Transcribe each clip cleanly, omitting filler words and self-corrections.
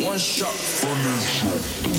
One shot finish.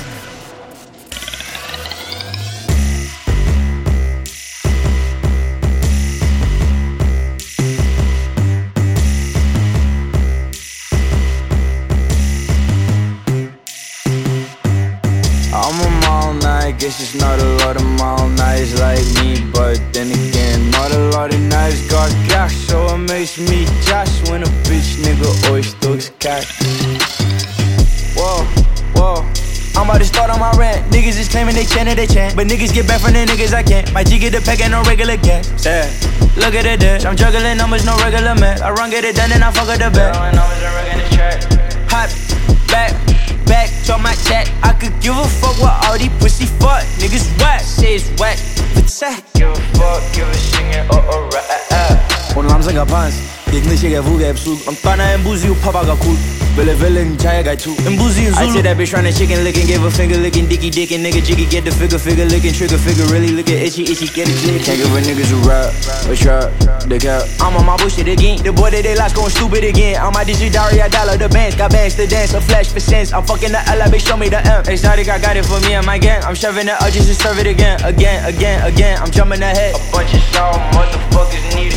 I'm a all night, guess it's not a lot of all nights like me. But then again, not a lot of nights got cash, so it makes me josh when a bitch nigga always talks cash. Whoa, whoa, I'm about to start on my rant. Niggas is claiming they chant and they chant, but niggas get back from the niggas I can't. My G get the pack and no regular gang. Yeah. Look at the dirt, I'm juggling numbers, no regular man. I run, get it done, and I fuck up the back. Hot back, drop my chat. I could give a fuck what all these pussy fuck niggas whack. Say it's whack, but give a fuck, give a shit, oh, rap. 오늘 함성가 반스 Ignition vuga epsug I'm tryna embuzi u papaga cool Vele vele chaya guy too Embuzi in Zulu I say that bitch tryna chicken licking Gave a finger licking Dicky dickin Nigga jiggy get the figure licking Trigger figure really looking itchy get it jig Can't give a niggas a rap A shot They cap I'm on my bullshit again The boy that they lost going stupid again On my digital I dollar the bands Got bands to dance A flash for sense I'm fucking the L bitch show me the M Exotic I got it for me and my gang I'm shoving it up just to serve it again I'm jumping ahead A bunch of sour motherfuckers need